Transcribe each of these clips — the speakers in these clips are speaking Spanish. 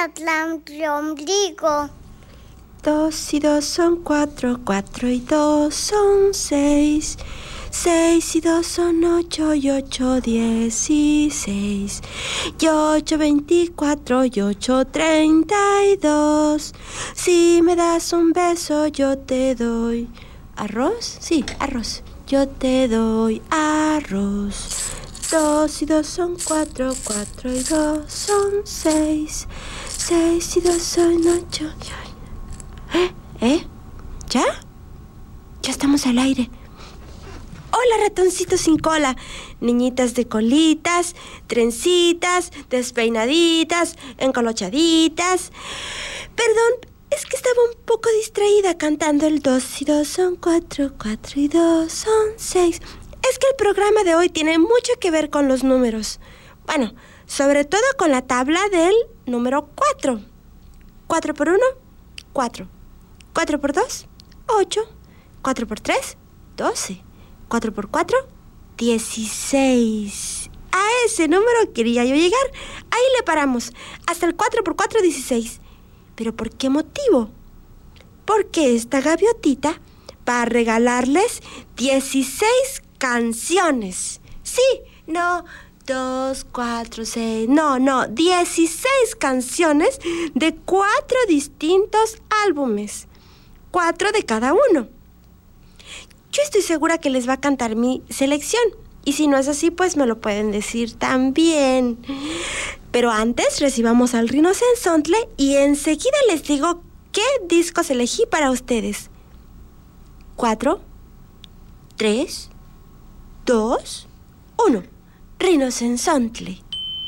Atlán de ombligo. 2 y 2 son 4, 4 y 2 son 6. 6 y 2 son 8 y 8, 16. Y 8, 24 y 8, 32. Si me das un beso, yo te doy... ¿Arroz? Sí, arroz. Yo te doy arroz. 2 y 2 son 4, 4 y 2 son 6. 6 y 2 son 8. ¿Ya? Ya estamos al aire. Hola, ratoncitos sin cola. Niñitas de colitas, trencitas, despeinaditas, encolochaditas. Perdón, es que estaba un poco distraída cantando el 2 y 2 son 4, 4 y 2 son 6. Es que el programa de hoy tiene mucho que ver con los números. Bueno, sobre todo con la tabla del número 4. 4 por 1, 4. 4 por 2, 8. 4 por 3, 12. 4 por 4, 16. A ese número quería yo llegar. Ahí le paramos. Hasta el 4 por 4, 16. ¿Pero por qué motivo? Porque esta gaviotita va a regalarles 16 canciones. Sí, no, 2, 4, 6. No, 16 canciones de 4 distintos álbumes. 4 de cada uno. Yo estoy segura que les va a cantar mi selección. Y si no es así, pues me lo pueden decir también. Pero antes recibamos al Rinocenzontli y enseguida les digo qué discos elegí para ustedes. 4, 3, 2, 1. Rinocenzontli.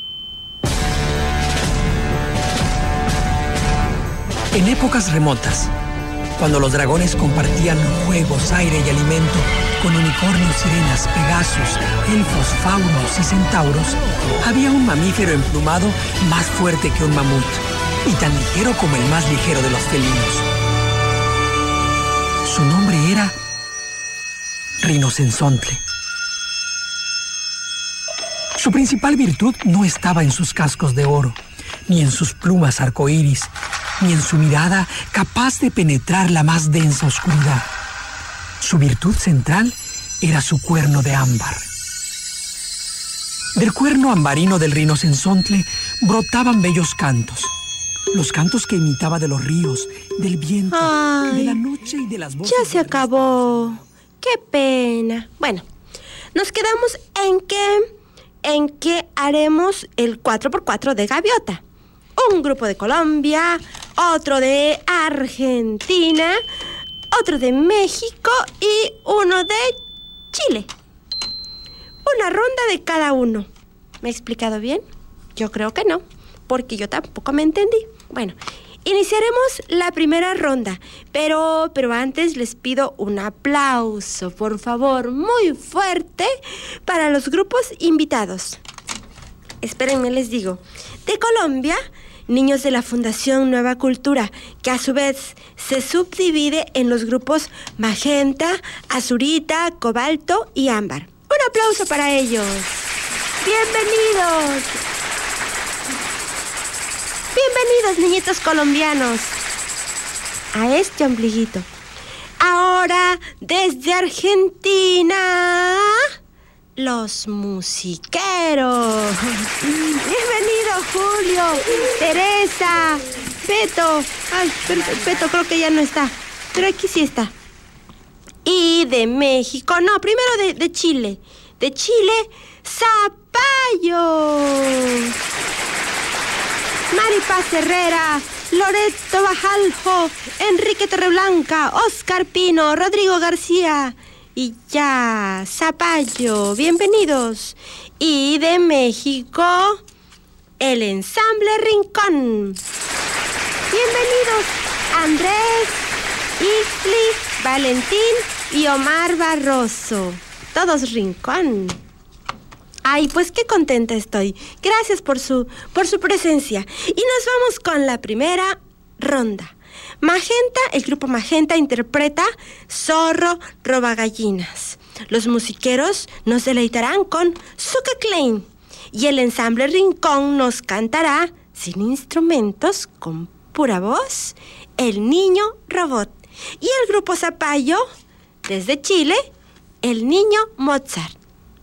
En épocas remotas, cuando los dragones compartían juegos, aire y alimento con unicornios, sirenas, pegasos, elfos, faunos y centauros, había un mamífero emplumado más fuerte que un mamut y tan ligero como el más ligero de los felinos. Su nombre era Rinocenzontli. Su principal virtud no estaba en sus cascos de oro, ni en sus plumas arcoíris, ni en su mirada capaz de penetrar la más densa oscuridad. Su virtud central era su cuerno de ámbar. Del cuerno ambarino del Rinocenzontli brotaban bellos cantos. Los cantos que imitaba de los ríos, del viento, de la noche y de las voces. Ya se acabó. ¡Qué pena! Bueno, nos quedamos en que haremos el 4x4 de gaviota. Un grupo de Colombia, otro de Argentina, otro de México y uno de Chile. Una ronda de cada uno. ¿Me he explicado bien? Yo creo que no, porque yo tampoco me entendí. Bueno, iniciaremos la primera ronda, pero antes les pido un aplauso, por favor, muy fuerte para los grupos invitados. Espérenme, les digo. De Colombia, niños de la Fundación Nueva Cultura, que a su vez se subdivide en los grupos magenta, azurita, cobalto y ámbar. Un aplauso para ellos. ¡Bienvenidos! Bienvenidos, niñitos colombianos, a este ombliguito. Ahora, desde Argentina, los musiqueros. Bienvenido, Julio, Teresa, Peto. Ay, Peto creo que ya no está, pero aquí sí está. Y de México, no, primero de Chile. De Chile, Zapallo. Maripaz Herrera, Loreto Bajaljo, Enrique Torreblanca, Oscar Pino, Rodrigo García. Y ya, Zapallo, bienvenidos. Y de México, el ensamble Rincón. Bienvenidos, Andrés, Ixtli, Valentín y Omar Barroso. Todos Rincón. Ay, pues qué contenta estoy. Gracias por su presencia. Y nos vamos con la primera ronda. Magenta, el grupo Magenta interpreta Zorro Robagallinas. Los musiqueros nos deleitarán con Zucca Klein. Y el ensamble Rincón nos cantará sin instrumentos, con pura voz, el niño robot. Y el grupo Zapallo, desde Chile, el niño Mozart.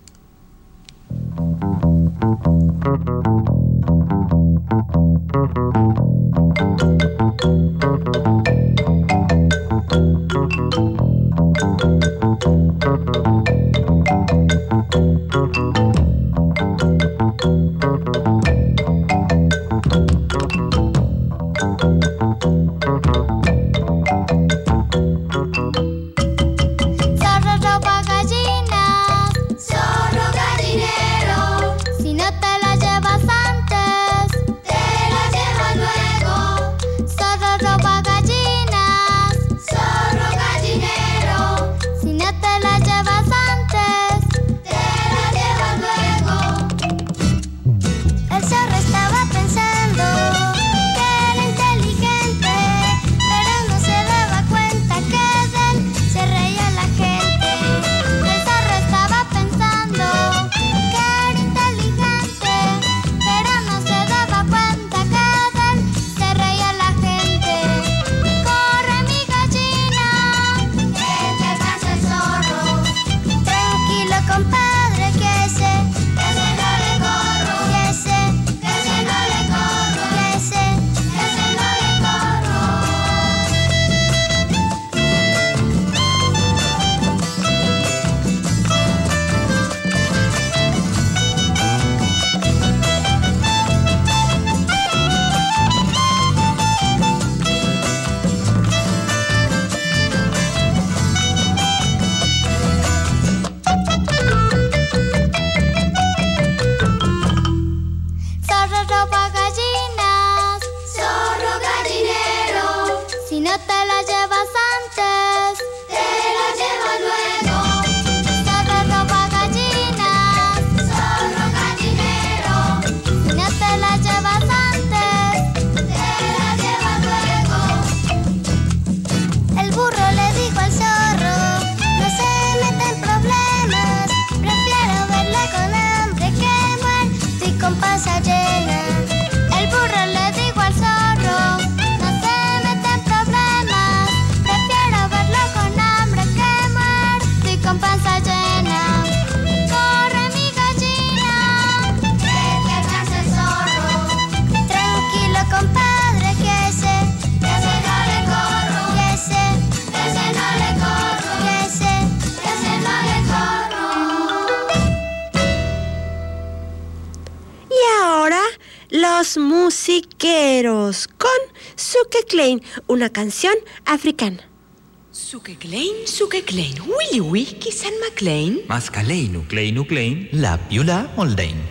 Los musiqueros con Suke Klein, una canción africana. Suke Klein, Willy Whisky, San McLean. Mascaleinu, Kleinu Klein, la Piula Moldain.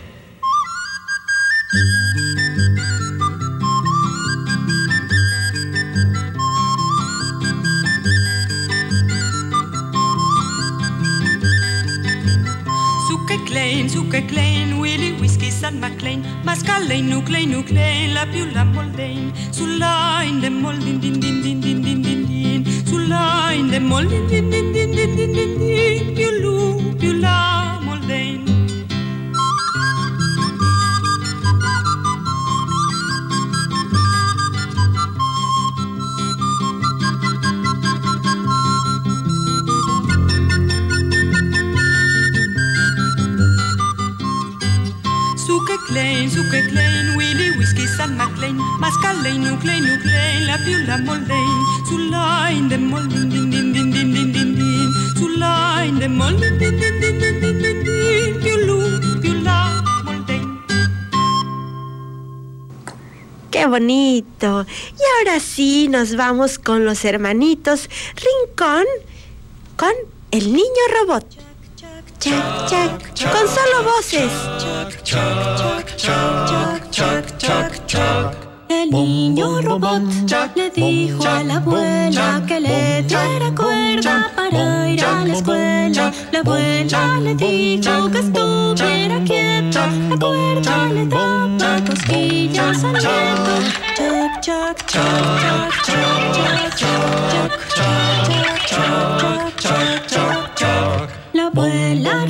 Suke Klein, Willy Whisky, San McLean. Mascaleinu, Kleinu Klein, la Piula Moldain. Sulain de Moldin, din din din din din din din. Sulain de Moldin, din din din din din din din. Piulu, Piula Moldain. Suke Klein, Willy Whisky, San McLean. Mascaleinu, Kleinu Klein, la Piula Moldain. Sulain de Moldin, din din din din din din din. Sulain de Moldin, din din din din din din din. Piulu, Piula Moldain. ¡Qué bonito! Y ahora sí nos vamos con los hermanitos Rincón con el niño robot. Chac, chac, chac, con solo voces. Chac, chac, chac, chac, chac, chac. El niño robot le dijo a la abuela que le diera cuerda para ir a la escuela. La abuela le dijo que estuviera quieta. La cuerda le daba cosquillas al nieto. Chac, chac, chac, chac, chac, chac, chac, chac, chac, chac, chac, chac, chac. La abuela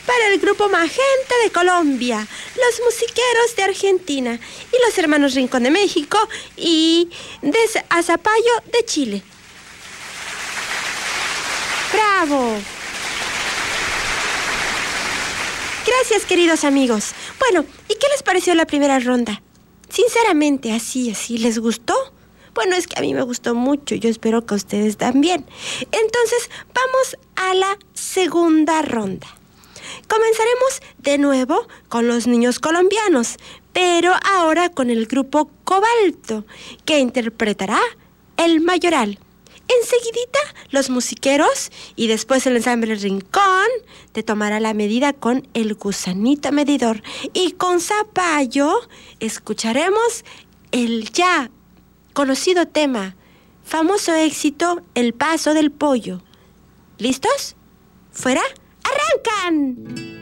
para el grupo Magenta de Colombia, los musiqueros de Argentina y los hermanos Rincón de México y de Azapallo de Chile. ¡Bravo! Gracias, queridos amigos. Bueno, ¿y qué les pareció la primera ronda? Sinceramente, así, ¿les gustó? Bueno, es que a mí me gustó mucho. Yo espero que a ustedes también. Entonces, vamos a la segunda ronda. Comenzaremos de nuevo con los niños colombianos, pero ahora con el grupo Cobalto, que interpretará El Mayoral. Enseguidita, los musiqueros y después el ensamble Rincón te tomará la medida con el gusanito medidor. Y con Zapallo escucharemos el ya conocido tema, famoso éxito, El Paso del Pollo. ¿Listos? ¿Fuera? ¡Arrancan!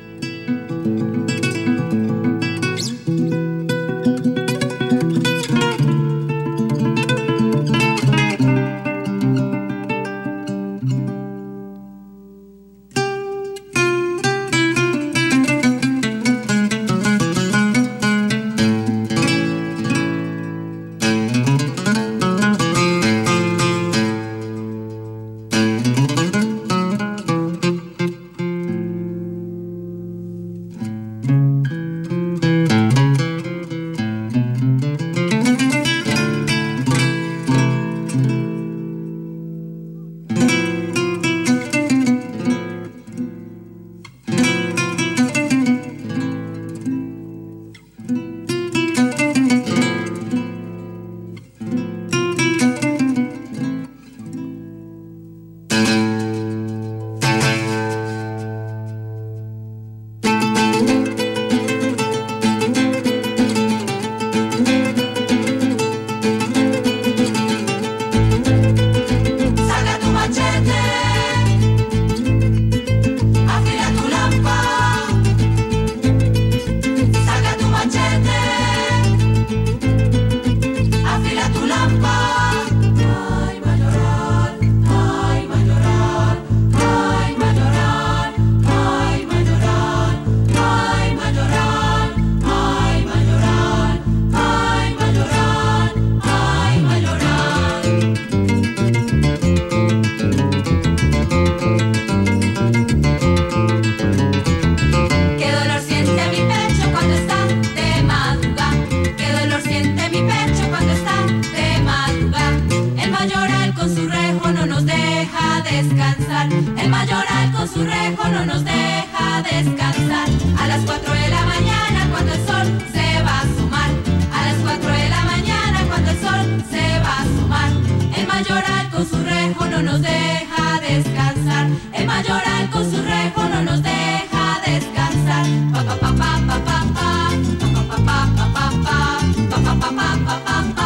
El Mayoral con su rejo no nos deja descansar. A las 4 de la mañana cuando el sol se va a asomar. A las 4 de la mañana cuando el sol se va a asomar. El Mayoral con su rejo no nos deja descansar. El Mayoral con su rejo no nos deja descansar. Pa pa pa pa pa pa pa pa pa pa pa pa pa pa pa pa pa pa pa pa.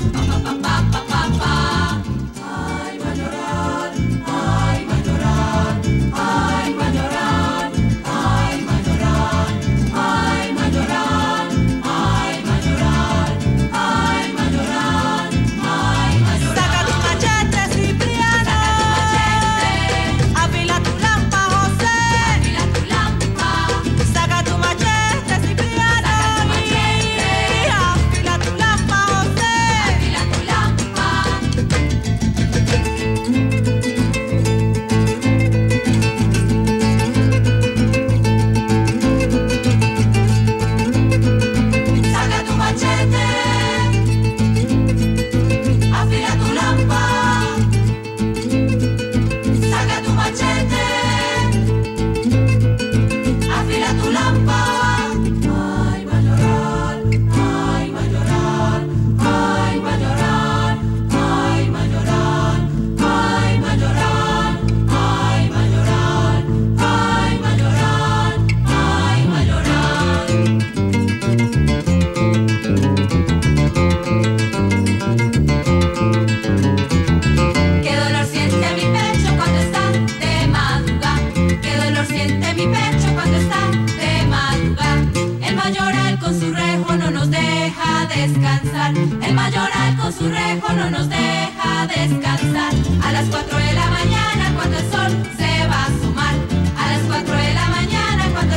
El Mayoral con su rejo no nos deja descansar. A las 4 de la mañana cuando el sol se va a asomar. A las 4 de la mañana cuando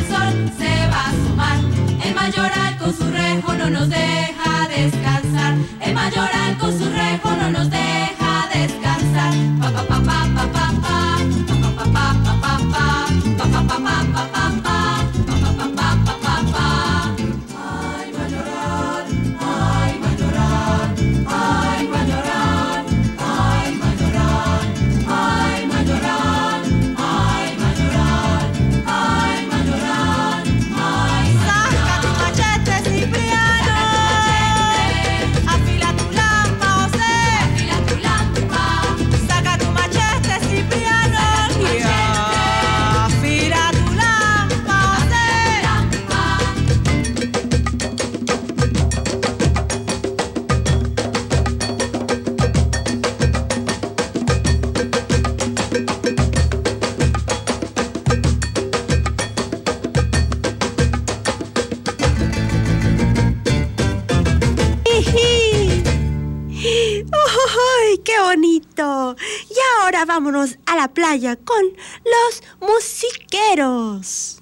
¡Ay, qué bonito! Y ahora vámonos a la playa con los musiqueros.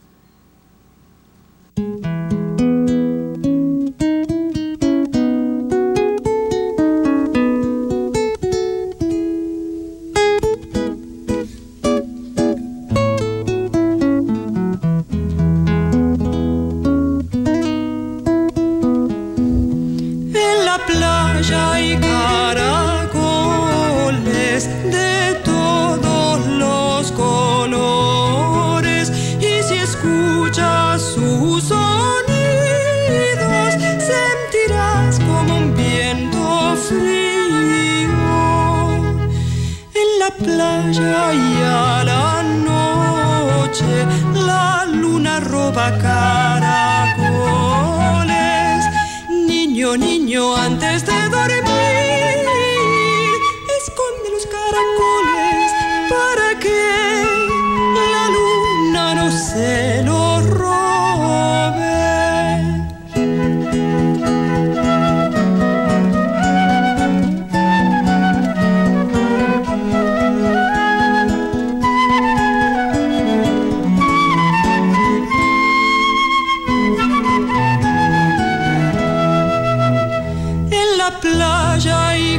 Hay caracoles de todos los colores, y si escuchas sus sonidos sentirás como un viento frío. En la playa y a la noche la luna roba caracoles. Niño, niño, antes de dormir, esconde los caracoles para que la luna no se los robe. Playa y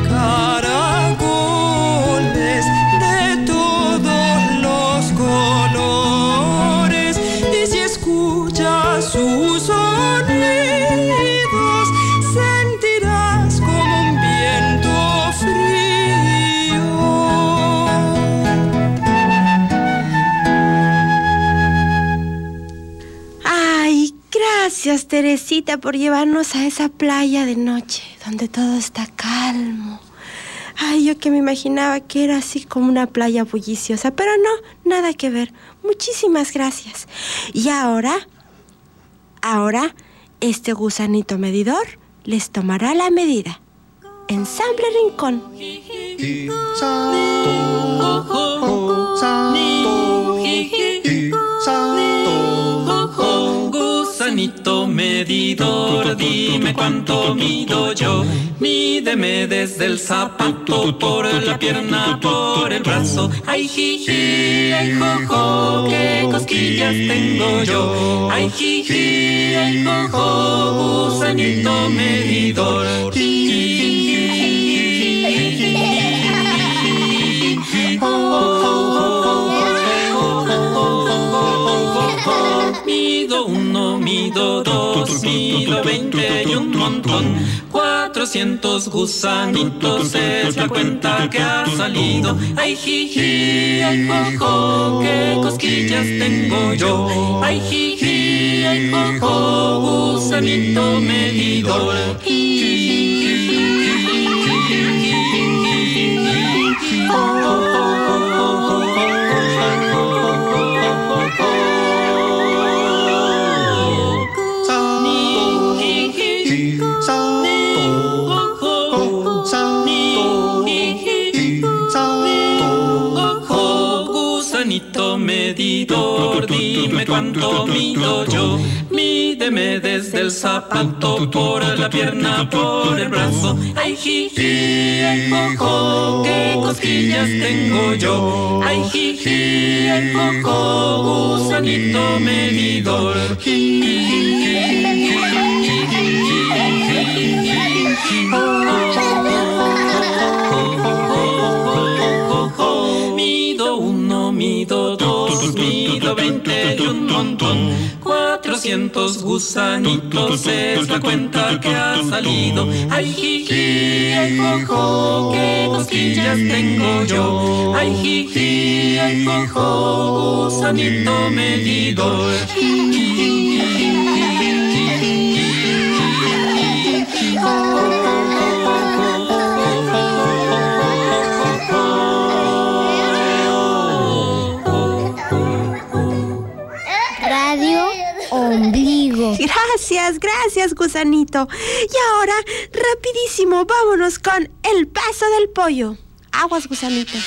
caracoles de todos los colores, y si escuchas sus sonidos sentirás como un viento frío. Ay, gracias, Teresita, por llevarnos a esa playa de noche donde todo está calmo. Ay, yo que me imaginaba que era así como una playa bulliciosa, pero no, nada que ver. Muchísimas gracias. Y ahora, este gusanito medidor les tomará la medida. Ensamble Rincón. Gusanito medidor, dime cuánto mido yo. Mídeme desde el zapato, por la pierna, por el brazo. Ay, jiji, ay, jojo, qué cosquillas tengo yo. Ay, jiji, ay, jojo, gusanito medidor. Mido 1, mido 2, mido 20 y un montón. 400 gusanitos es la cuenta que ha salido. Ay, jiji, ay, jojo, qué cosquillas tengo yo. Ay, jiji, ay, jojo, gusanito medidor. Medidor, dime cuánto mido yo. Mídeme desde el zapato, por la pierna, por el brazo. Ay, jiji, ay, jojo, qué cosquillas tengo yo. Ay, jiji, ay, jojo, gusanito medidor. Mido 1, mido 2, mido 20 y un montón. 400 gusanitos es la cuenta que ha salido. Ay, jiji, ay, jojo, qué cosquillas tengo yo. Ay, jiji, ay, jojo, gusanito medidor. Ombligo. Gracias, gusanito. Y ahora, rapidísimo, vámonos con el paso del pollo. Aguas, gusanito.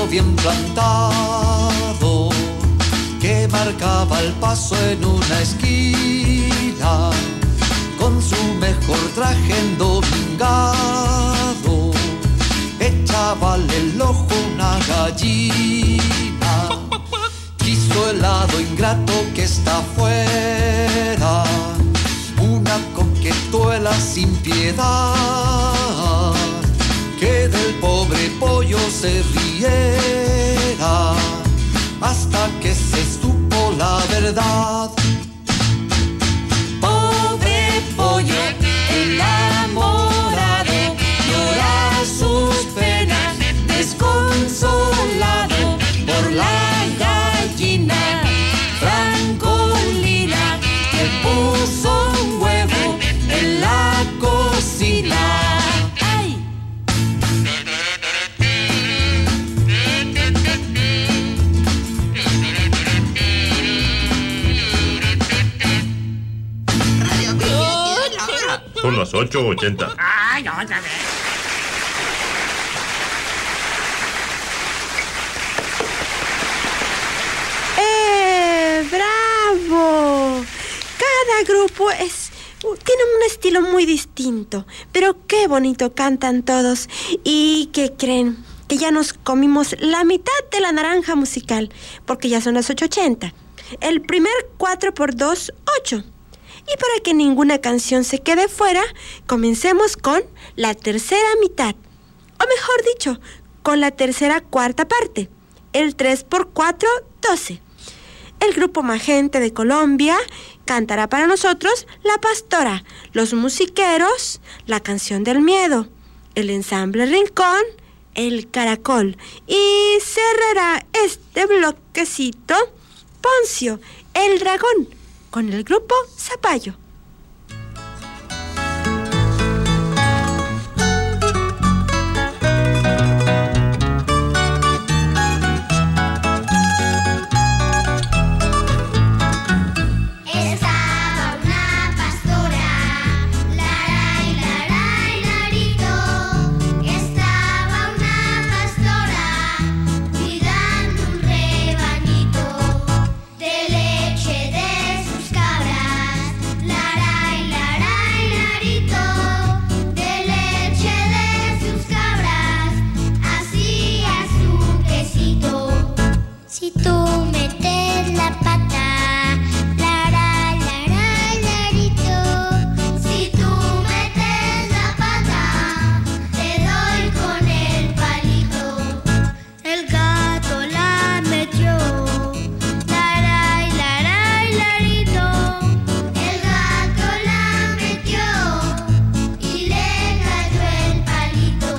bien plantado que marcaba el paso en una esquina, con su mejor traje endomingado, echábale el ojo una gallina. Quiso el lado ingrato que está afuera, una coquetuela sin piedad, que del pobre pollo se riera, hasta que se supo la verdad. Pobre pollo enamorado, llora sus penas, desconsolado por la gallina francolina que puso un huevo en la cocina. Son las 8:80. ¡Ay, otra vez! ¡Bravo! Cada grupo tiene un estilo muy distinto, pero qué bonito cantan todos. ¿Y qué creen? Que ya nos comimos la mitad de la naranja musical, porque ya son las 8:80. El primer 4x2, 8. Y para que ninguna canción se quede fuera, comencemos con la tercera mitad. O mejor dicho, con la tercera cuarta parte. El 3x4, 12. El grupo Magente de Colombia cantará para nosotros La Pastora, Los Musiqueros, La Canción del Miedo, el Ensamble Rincón, El Caracol. Y cerrará este bloquecito Poncio, el Dragón, con el grupo Zapallo. Si tú metes la pata, lara, lara, larito. Si tú metes la pata, te doy con el palito. El gato la metió, lara, lara, larito. El gato la metió y le cayó el palito.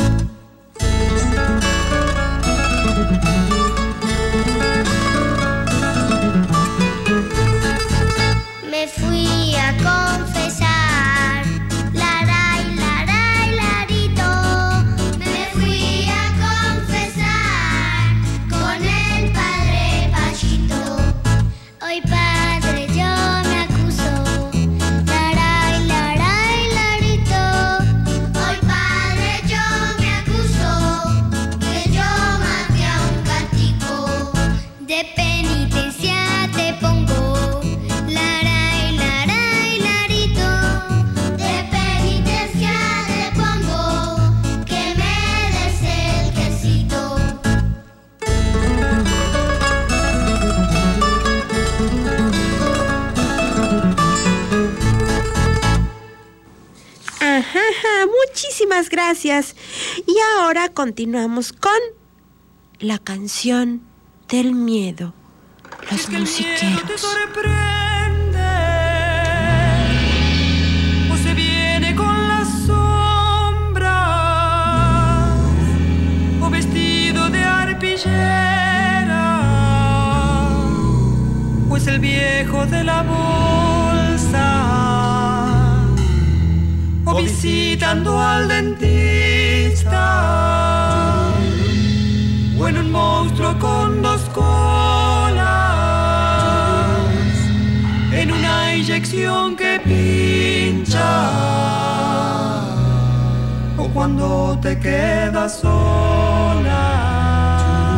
Me fui a confesar, laray, laray, larito. Me fui a confesar con el padre Pachito. Hoy padre yo me acuso, laray, laray, larito. Hoy padre yo me acuso, que yo maté a un gatico. De penitencia te pongo, muchísimas gracias. Y ahora continuamos con la canción del miedo, Los Musiqueros. Te sorprende, o se viene con las sombras, o vestido de arpillera, o es el viejo de la bolsa, o visitando al dentista, o en un monstruo con 2 colas, en una inyección que pincha, o cuando te quedas sola.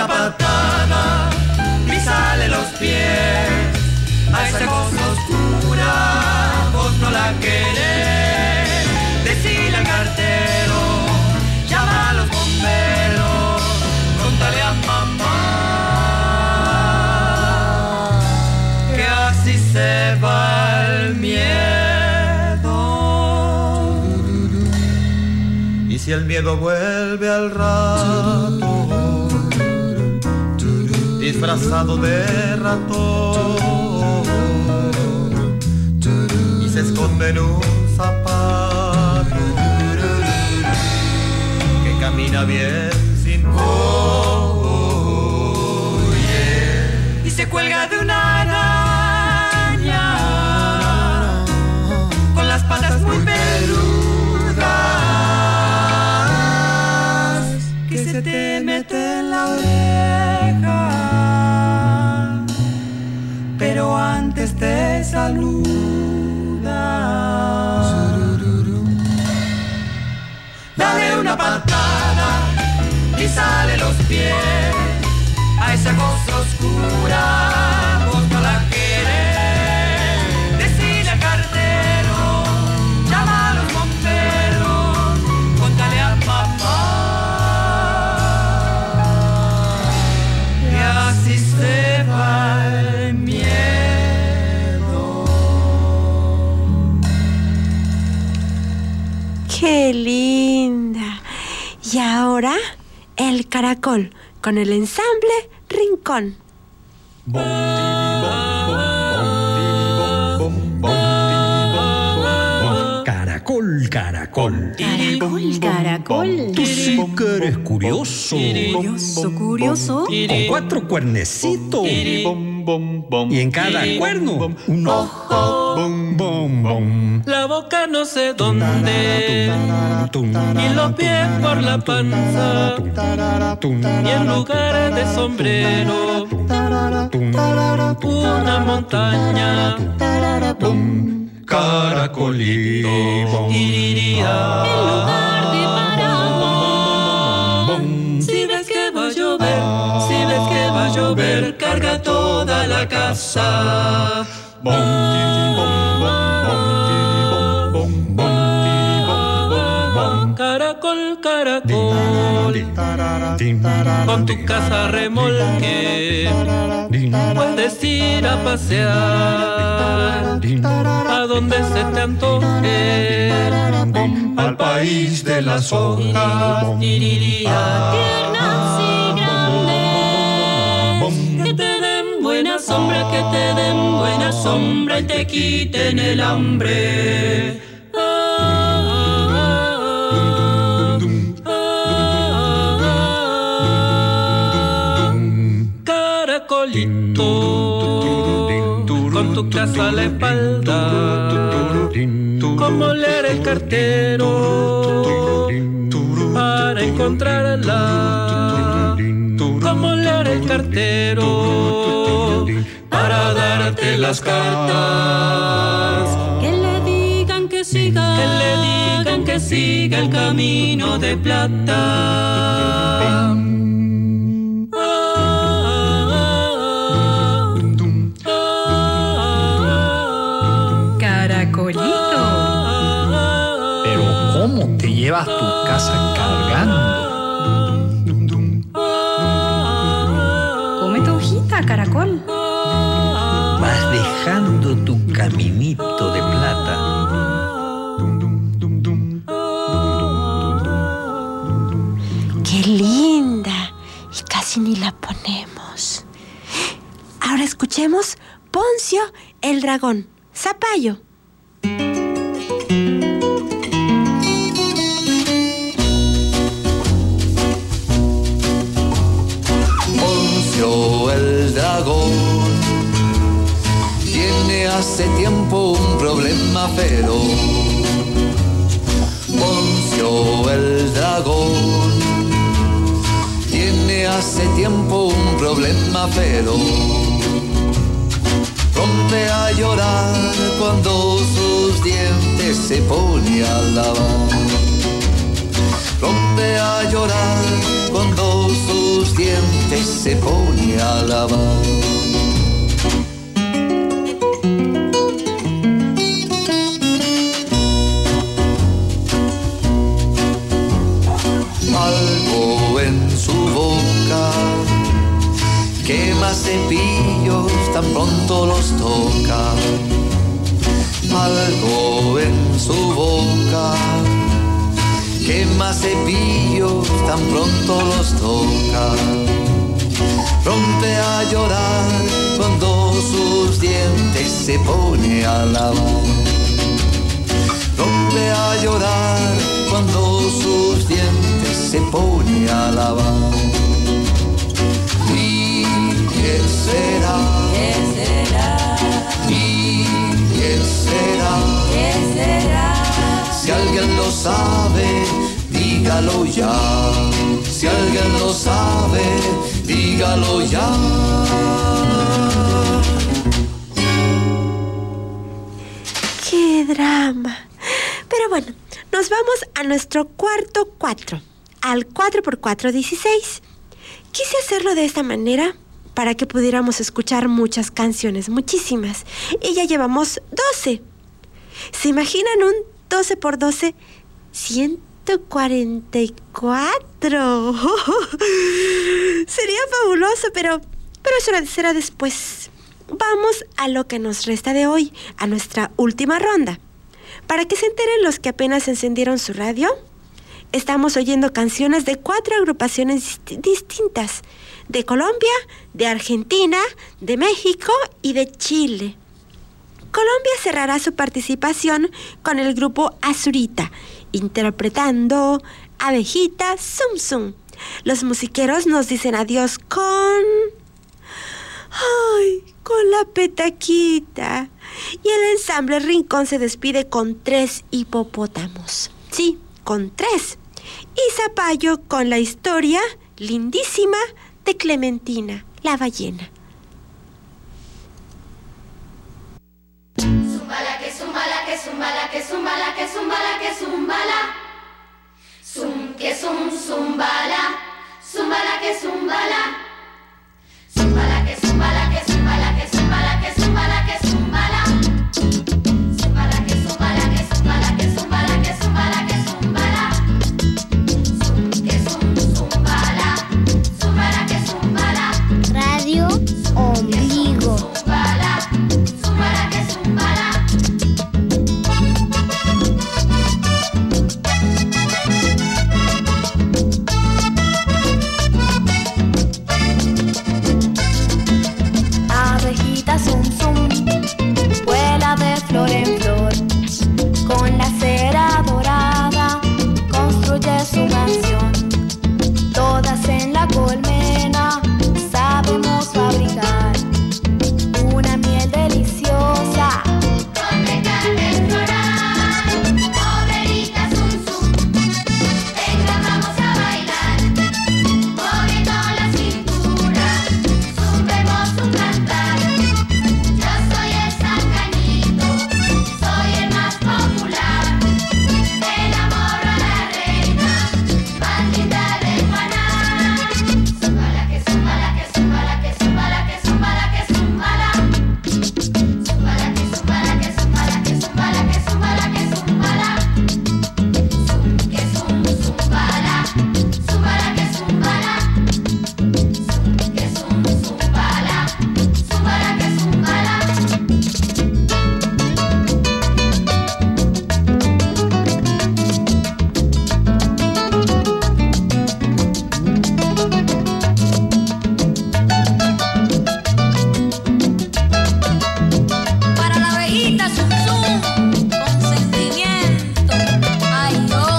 una patada, písale los pies a esa cosa oscura, vos no la querés. Decile al cartero, llama a los bomberos, contale a mamá que así se va el miedo. Y si el miedo vuelve al rato, disfrazado de ratón, y se esconde en un zapato que camina bien sin y se cuelga de una araña con las patas muy peludas que se te mete en la oreja, pero antes te saluda. Dale una patada y sale los pies a esa cosa oscura, vos no la querés. Decile al cartero, llama a los bomberos, contale a papá que así se va el miedo. ¡Qué linda! Y ahora, el caracol con el ensamble Rincón. Caracol, caracol. Caracol, caracol. Tú sí que eres curioso. Curioso, curioso. Con 4 cuernecitos. Y en cada cuerno un ojo. Bom, bom. La boca no sé dónde y los pies por la panza y en lugar de sombrero una montaña. Caracolito, iría en lugar de paraguas. Si ves que va a llover, si ves que va a llover, carga toda la casa. Caracol, caracol, con tu casa remolque puedes ir a pasear a donde se te antoje, al país de las hojas. Tiernas y grandes, que te den buena sombra, que te den buena sombra y te quiten el hambre. Caracolito, con tu casa a la espalda, como leer el cartero para encontrarla, como leer el cartero para darte las cartas, que le digan que siga, que le digan que siga el camino de plata. Caracolito. Pero ¿cómo te llevas tu casa cargando? Come tu hojita, caracol. Vas dejando tu caminito de plata. ¡Qué linda! Y casi ni la ponemos. Ahora escuchemos Poncio el dragón. Zapallo. Poncio el dragón tiene hace tiempo un problema feroz. Poncio el dragón tiene hace tiempo un problema feroz. Rompe a llorar cuando sus dientes se pone a lavar. Rompe a llorar cuando sus sus dientes se pone a lavar. Algo en su boca quema cepillos tan pronto los toca. Algo en su boca quema cepillos tan pronto los toca. Rompe a llorar cuando sus dientes se pone a lavar. Rompe a llorar cuando sus dientes se pone a lavar. ¿Y quién será? ¿Quién será? ¿Y quién será? ¿Quién será? Si alguien lo sabe, dígalo ya. Si alguien lo sabe, dígalo ya. ¡Qué drama! Pero bueno, nos vamos a nuestro cuarto 4, al 4x4 16. Quise hacerlo de esta manera para que pudiéramos escuchar muchas canciones, muchísimas. Y ya llevamos 12. ¿Se imaginan un 12 por 12? 144. Sería fabuloso, pero eso será después. Vamos a lo que nos resta de hoy, a nuestra última ronda. Para que se enteren los que apenas encendieron su radio, estamos oyendo canciones de 4 agrupaciones distintas. De Colombia, de Argentina, de México y de Chile. Colombia cerrará su participación con el grupo Azurita, interpretando Abejita Zum Zum. Los musiqueros nos dicen adiós con la petaquita. Y el ensamble Rincón se despide con 3 hipopótamos. Sí, con 3. Y Zapallo con la historia lindísima de Clementina, la ballena. Zumbala, que zumbala, que zumbala, que zumbala, que zumbala, que zumbala. Zum, que zumbala. Zumbala, que zumbala. Zumbala, que zumbala, que zumbala, que zumbala, que zumbala, que zumbala. Zumbala, que zumbala, que zumbala, que zumbala, que zumbala, que zumbala. Zum, que zumbala. Zumbala, que zumbala. Radio Ombligo. Zumbala, zumbala, que zumbala. Abejita zum zum, vuela de flor en flor, con la cera dorada construye su mansión. Todas en la colmena sabemos fabricar una miel deliciosa. Con nectar floral, obrerita zum zum. Venga, vamos a bailar, moviendo la cintura. Zumbemos un cantar. Yo soy el Sancañito, soy el más popular. Enamoro a la reina, más linda del Panal. Zumbala, que zumbala, que zumbala, que zumbala, que zumbala, que zumbala. Zumbala, que zumbala, que zumbala, que zumbala, que zumbala, que zumbala. Zum, que zumbala. Zumbala, que zumbala. Zum, que zumbala. Zumbala, que zumbala. Para la abejita zum zum, con sentimiento. Ay,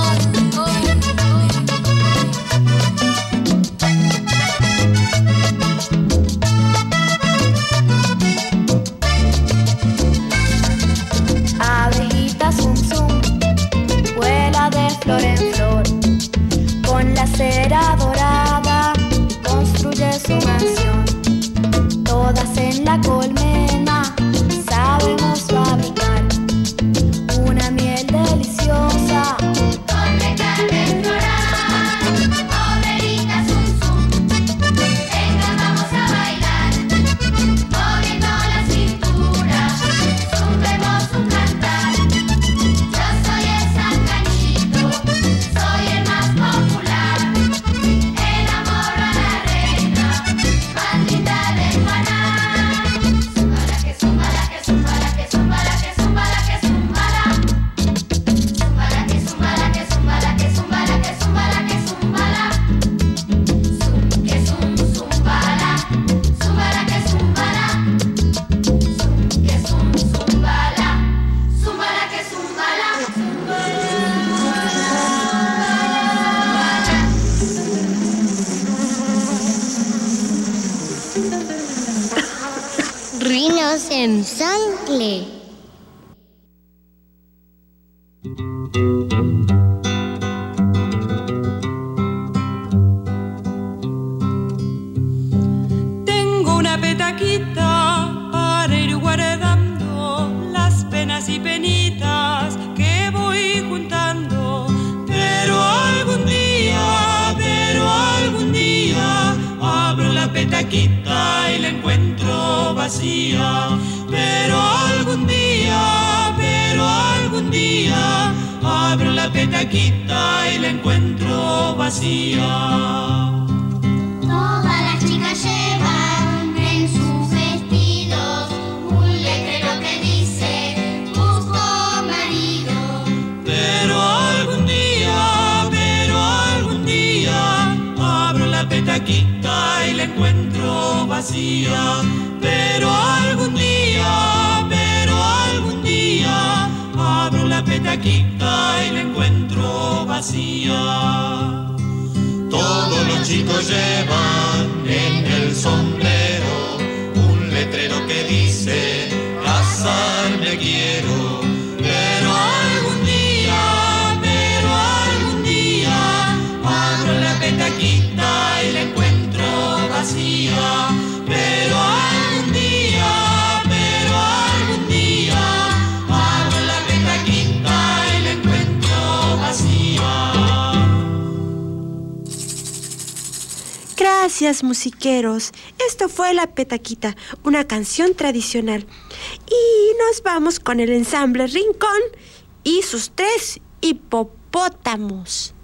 abejita zum zum, vuela de flor en flor, con la cera dorada construye su mansión. Todas en la colmena sabemos fabricar una miel deliciosa. Con nectar floral, obrerita zum zum. Rinos en Sancle. Tengo una petaquita para ir guardando las penas y penitas que voy juntando. Pero algún día abro la petaquita y la encuentro vacía. Pero algún día abro la petaquita y la encuentro vacía. Todas las chicas llevan en sus vestidos un letrero que dice busco marido. Pero algún día abro la petaquita y la encuentro vacía. Pero algún día abro la petaquita y la encuentro vacía. Todos los chicos llevan en el sombrero un letrero que dice casarme quiero. Pero algún día abro la petaquita y la encuentro vacía. Pero algún día abro la petaquita y la encuentro vacía. Gracias, musiqueros. Esto fue La Petaquita, una canción tradicional. Y nos vamos con el ensamble Rincón y sus 3 hipopótamos.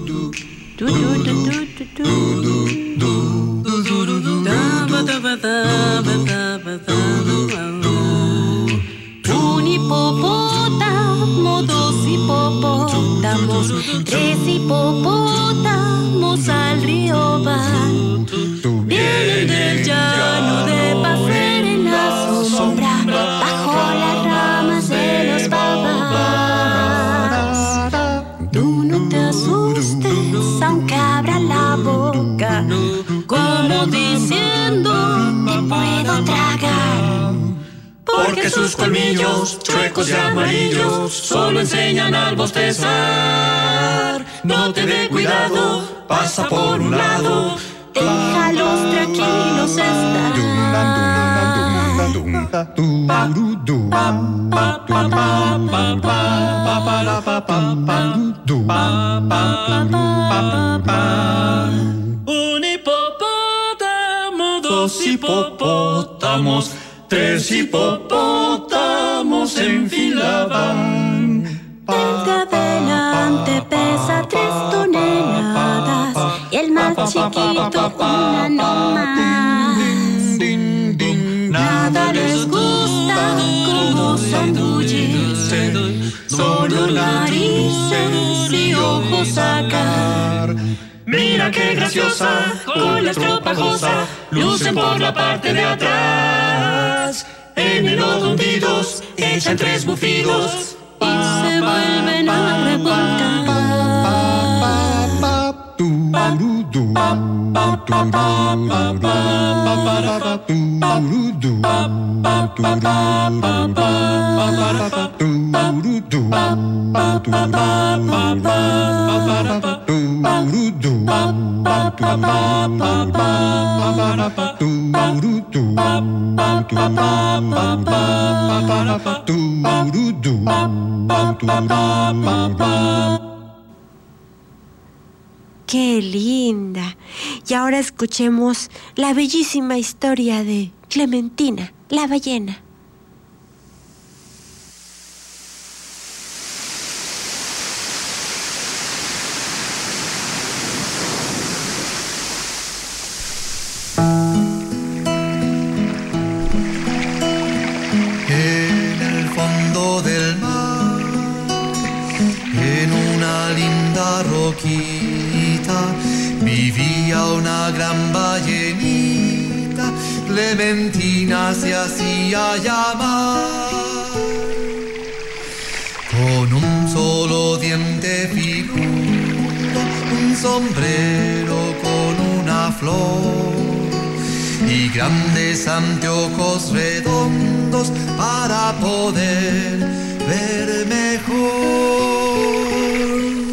Un hipopótamo, 2 hipopótamos, 3 hipopótamos al río van. Vienen del llano de pasear en la sombra, bajo las ramas de los baobabs. Tú no te asustes, aunque abra la boca, como diciendo, te puedo tragar. Porque sus colmillos, chuecos y amarillos, solo enseñan al bostezar. No te dé cuidado, pasa por un lado, déjalos tranquilos estar. Un hipopótamo, 2 hipopótamos, 3 hipopótamos en fila van. El de adelante pesa 3 toneladas y el más chiquito una no más. Nada les gusta como zambullirse, solo narices y ojos sacar. Mira qué graciosa, con la estropajosa, lucen por la parte de atrás. En el lodo hundidos, echan 3 bufidos y se vuelven a revolcar. ¡Qué linda! Y ahora escuchemos la bellísima historia de Clementina, la ballena. En el fondo del mar, en una linda roquita, vivía una gran ballenita. Clementina se hacía llamar. Con un solo diente fijudo, un sombrero con una flor y grandes anteojos redondos para poder ver mejor.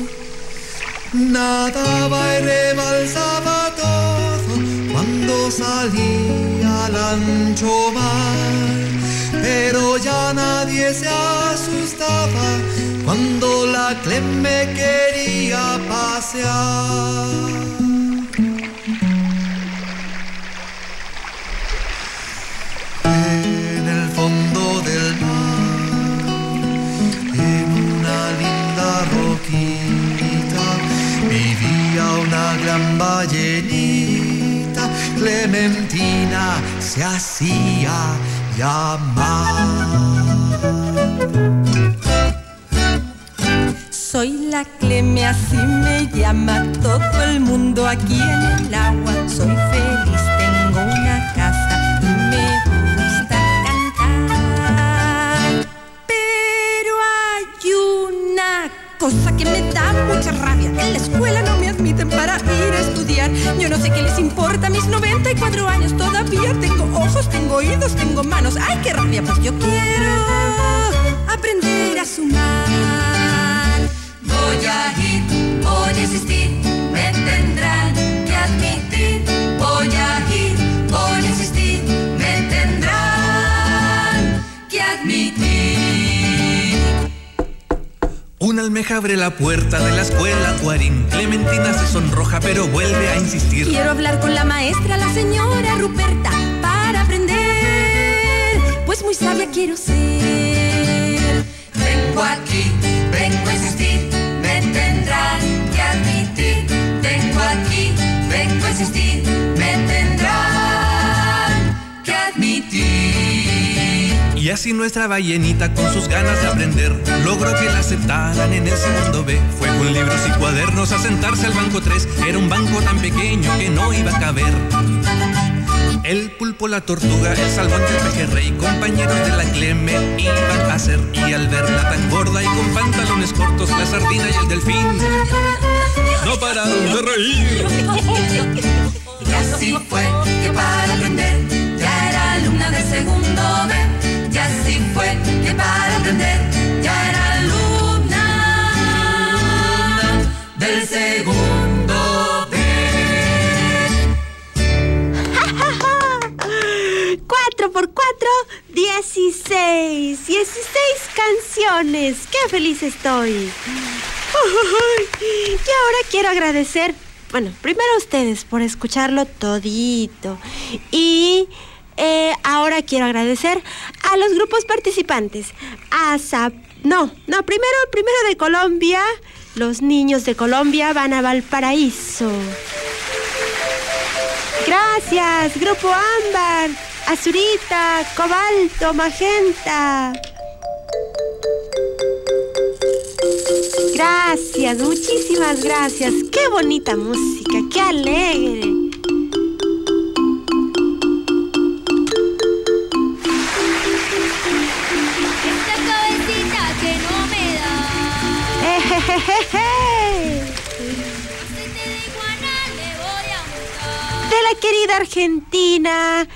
Nadaba y rebalsaba todo cuando salía al ancho mar, pero ya nadie se asustaba cuando la Clem me quería pasear. En el fondo del mar, en una linda roquita, vivía una gran ballenita. Clementina se hacía llamar. Soy la Cleme, así me llama todo el mundo aquí en el agua. Soy feliz, tengo una casa y me gusta cantar. Pero hay una cosa que me da mucha rabia. En la escuela no me admiten para ir a estudiar. Yo no sé qué les importa a mis 94 años. Todavía tengo ojos, tengo oídos, tengo manos. ¡Ay, qué rabia! Pues yo quiero aprender a sumar. Voy a ir, voy a insistir, me tendrán que admitir. Voy a ir, voy a insistir, me tendrán que admitir. Una almeja abre la puerta de la escuela Tuarín. Clementina se sonroja pero vuelve a insistir. Quiero hablar con la maestra, la señora Ruperta, para aprender, pues muy sabia quiero ser. Vengo aquí, vengo a insistir, me tendrán que admitir. Vengo aquí, vengo a insistir, me tendrán que admitir. Y así nuestra ballenita con sus ganas de aprender logró que la aceptaran en el segundo B. Fue con libros y cuadernos a sentarse al banco 3. Era un banco tan pequeño que no iba a caber. El pulpo, la tortuga, el salmón y el pejerrey, compañeros de la Cleme iban a ser. Y al verla tan gorda y con pantalones cortos, la sardina y el delfín no pararon de reír. Y así fue que para aprender ya era alumna del segundo B. Y así fue que para aprender ya era alumna del segundo B. 4x4, 16. 16 canciones. ¡Qué feliz estoy! Y ahora quiero agradecer, bueno, primero a ustedes por escucharlo todito. Y ahora quiero agradecer a los grupos participantes. Primero de Colombia. Los niños de Colombia van a Valparaíso. Gracias, Grupo Ámbar, Azurita, Cobalto, Magenta. Gracias, muchísimas gracias. ¡Qué bonita música! ¡Qué alegre! Esta cabecita que no me da. Aceite de iguana le voy a untar. De la querida Argentina.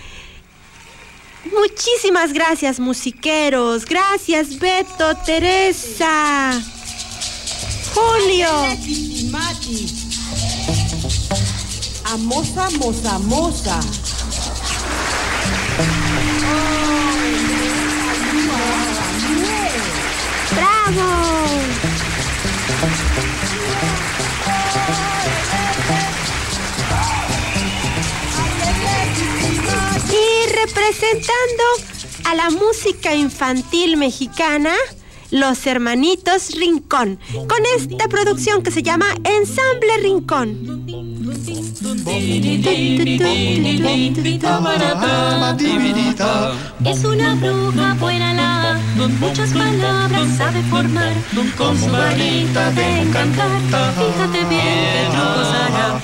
Muchísimas gracias, musiqueros. Gracias, Beto, Teresa, Julio. Amosa, moza, moza. ¡Bravo! Y representando a la música infantil mexicana, los Hermanitos Rincón, con esta producción que se llama Ensamble Rincón. Es una bruja buena la, muchas palabras sabe formar, con su varita de encantar, fíjate bien qué trucos hará.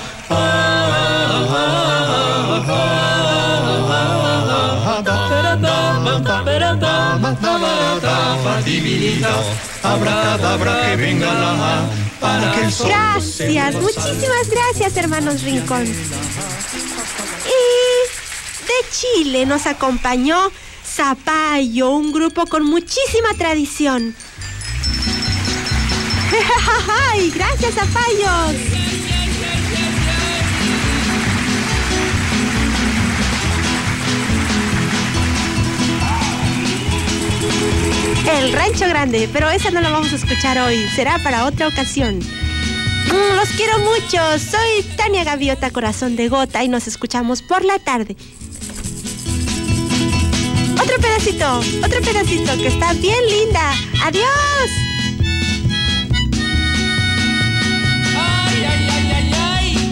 Abracadabra, que venga la para que el sol. Gracias, muchísimas gracias, hermanos Rincón. Y Chile nos acompañó Zapallo, un grupo con muchísima tradición. ¡Ay, gracias, Zapallos! El Rancho Grande, pero esa no la vamos a escuchar hoy, será para otra ocasión. Los quiero mucho, soy Tania Gaviota, corazón de gota, y nos escuchamos por la tarde. Otro pedacito, que está bien linda. ¡Adiós! Ay, ay, ay, ay, ay.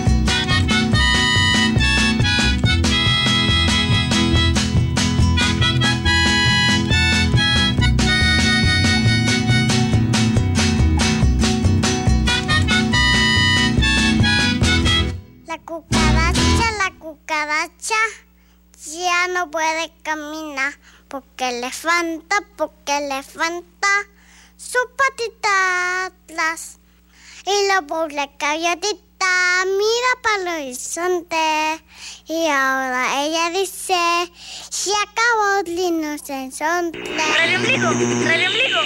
La cucaracha ya no puede caminar porque le falta su patita atrás. Y la pobre gaviotita mira para el horizonte y ahora ella dice: se acabó el inocente. ¡Trae ombligo! ¡Trae ombligo!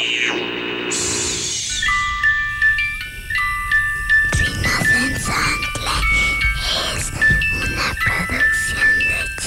Rinocensante es una producción de